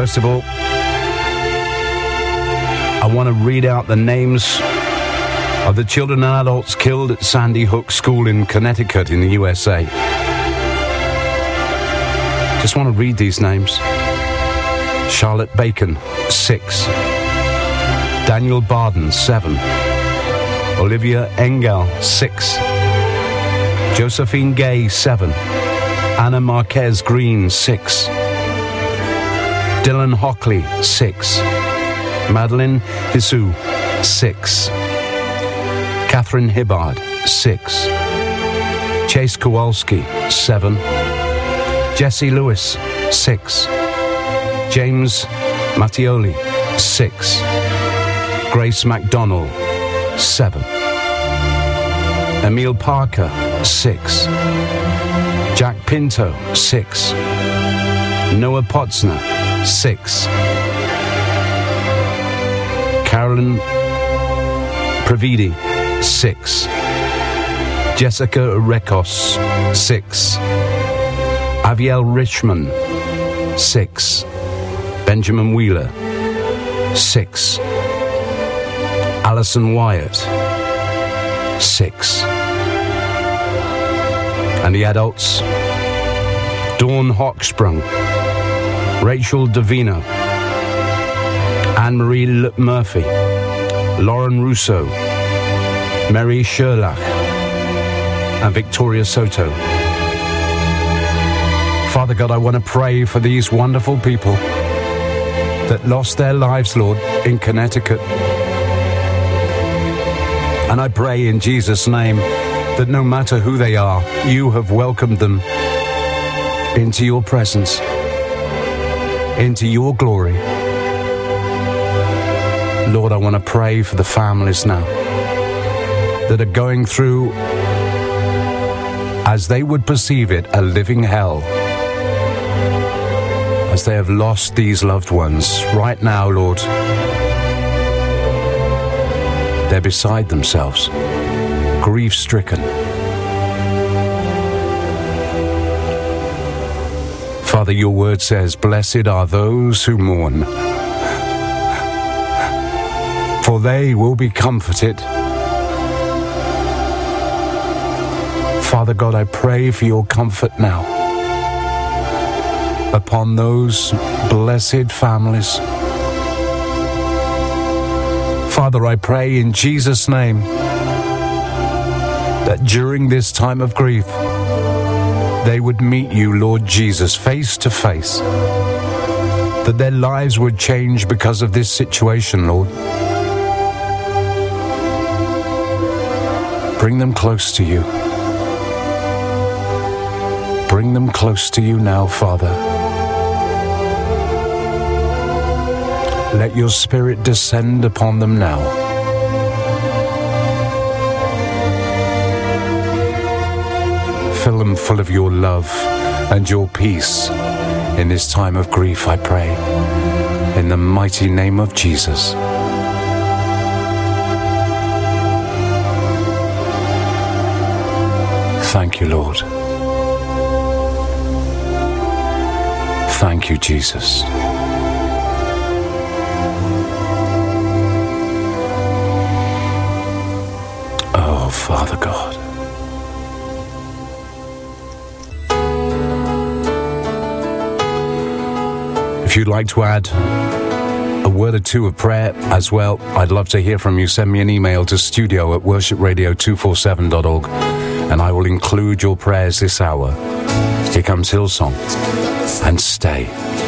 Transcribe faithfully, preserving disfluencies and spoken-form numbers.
First of all, I want to read out the names of the children and adults killed at Sandy Hook School in Connecticut in the U S A. Just want to read these names. Charlotte Bacon, six. Daniel Barden, seven. Olivia Engel, six. Josephine Gay, seven. Anna Marquez Green, six. Dylan Hockley, six. Madeline Hissou, six. Catherine Hibbard, six. Chase Kowalski, seven. Jesse Lewis, six. James Mattioli, six. Grace McDonald, seven. Emil Parker, six. Jack Pinto, six. Noah Potzner, six. Carolyn Pravidi, six. Jessica Rekos, six. Aviel Richmond, six. Benjamin Wheeler, six. Alison Wyatt, six. And the adults: Dawn Hochsprung, Rachel Davino, Anne-Marie L- Murphy, Lauren Russo, Mary Sherlach, and Victoria Soto. Father God, I want to pray for these wonderful people that lost their lives, Lord, in Connecticut. And I pray in Jesus' name that no matter who they are, you have welcomed them into your presence, into your glory. Lord, I want to pray for the families now that are going through, as they would perceive it, a living hell, as they have lost these loved ones. Right now, Lord, they're beside themselves, grief-stricken. Father, your word says, blessed are those who mourn, for they will be comforted. Father God, I pray for your comfort now upon those blessed families. Father, I pray in Jesus' name that during this time of grief, they would meet you, Lord Jesus, face to face, that their lives would change because of this situation, Lord. Bring them close to you. Bring them close to you now, Father. Let your Spirit descend upon them now. Fill them full of your love and your peace in this time of grief, I pray, in the mighty name of Jesus. Thank you, Lord. Thank you, Jesus. Oh, Father God. If you'd like to add a word or two of prayer as well, I'd love to hear from you. Send me an email to studio at worship radio two forty-seven dot org, and I will include your prayers this hour. Here comes Hillsong, and Stay.